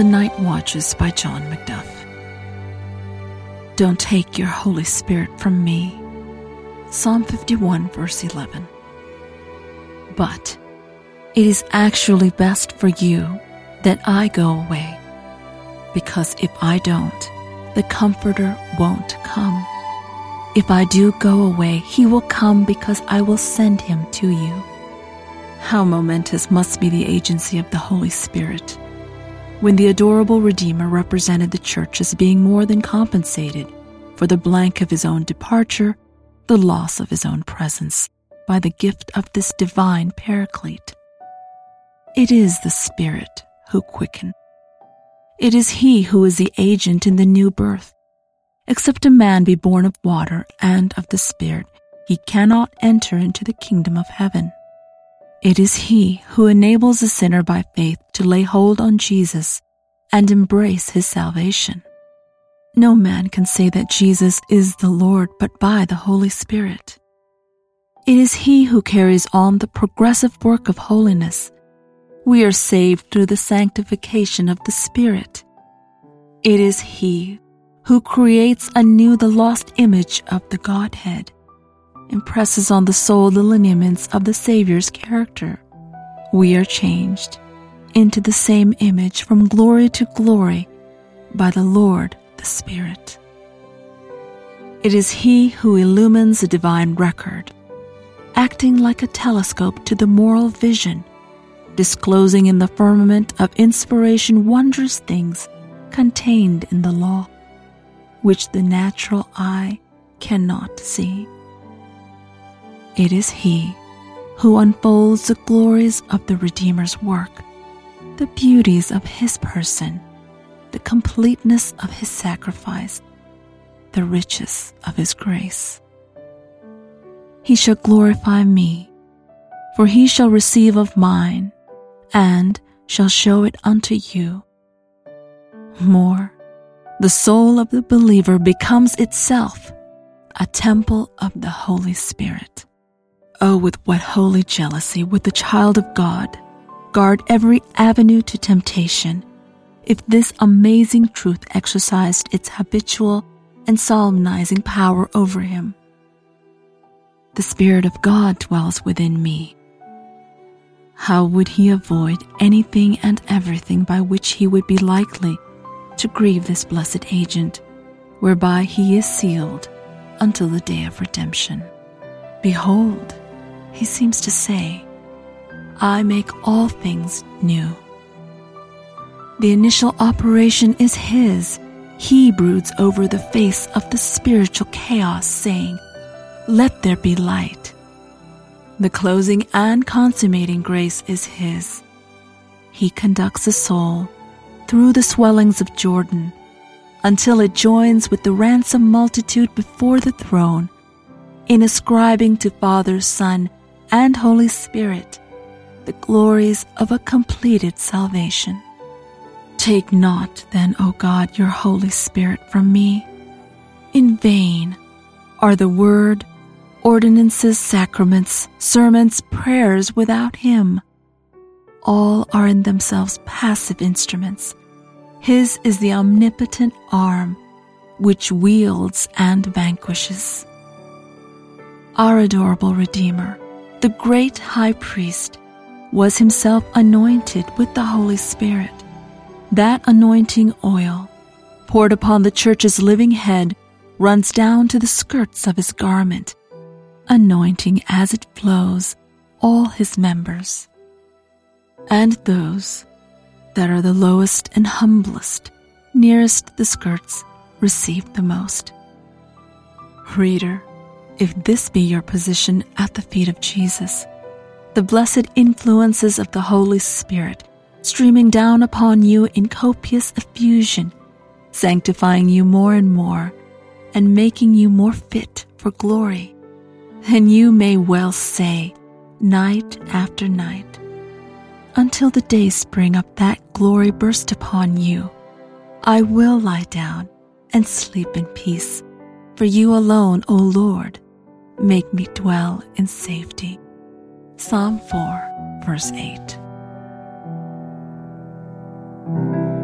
the Night Watches by John Macduff. Don't take your Holy Spirit from me. Psalm 51, verse 11. But it is actually best for you that I go away, because if I don't, the Comforter won't come. If I do go away, he will come because I will send him to you. How momentous must be the agency of the Holy Spirit, when the adorable Redeemer represented the Church as being more than compensated for the blank of his own departure, the loss of his own presence, by the gift of this divine Paraclete. It is the Spirit who quickens. It is he who is the agent in the new birth. Except a man be born of water and of the Spirit, he cannot enter into the kingdom of heaven. It is he who enables a sinner by faith to lay hold on Jesus and embrace his salvation. No man can say that Jesus is the Lord but by the Holy Spirit. It is he who carries on the progressive work of holiness. We are saved through the sanctification of the Spirit. It is he who creates anew the lost image of the Godhead, impresses on the soul the lineaments of the Savior's character. We are changed into the same image from glory to glory by the Lord the Spirit. It is he who illumines a divine record, acting like a telescope to the moral vision, disclosing in the firmament of inspiration wondrous things contained in the law, which the natural eye cannot see. It is he who unfolds the glories of the Redeemer's work, the beauties of his person, the completeness of his sacrifice, the riches of his grace. He shall glorify me, for he shall receive of mine, and shall show it unto you. More, the soul of the believer becomes itself a temple of the Holy Spirit. Oh, with what holy jealousy would the child of God guard every avenue to temptation, if this amazing truth exercised its habitual and solemnizing power over him. The Spirit of God dwells within me. How would he avoid anything and everything by which he would be likely to grieve this blessed agent, whereby he is sealed until the day of redemption? Behold, he seems to say, I make all things new. The initial operation is his. He broods over the face of the spiritual chaos, saying, let there be light. The closing and consummating grace is his. He conducts the soul through the swellings of Jordan until it joins with the ransom multitude before the throne in ascribing to Father, Son, and Holy Spirit the glories of a completed salvation. Take not, then, O God, your Holy Spirit from me. In vain are the word, ordinances, sacraments, sermons, prayers without him. All are in themselves passive instruments. His is the omnipotent arm which wields and vanquishes. Our adorable Redeemer, the great High Priest, was himself anointed with the Holy Spirit. That anointing oil, poured upon the Church's living head, runs down to the skirts of his garment, anointing as it flows all his members. And those that are the lowest and humblest, nearest the skirts, receive the most. Reader, if this be your position at the feet of Jesus, the blessed influences of the Holy Spirit streaming down upon you in copious effusion, sanctifying you more and more, and making you more fit for glory, then you may well say, night after night, until the day spring up that glory burst upon you, I will lie down and sleep in peace, for you alone, O Lord, make me dwell in safety. Psalm 4, verse 8.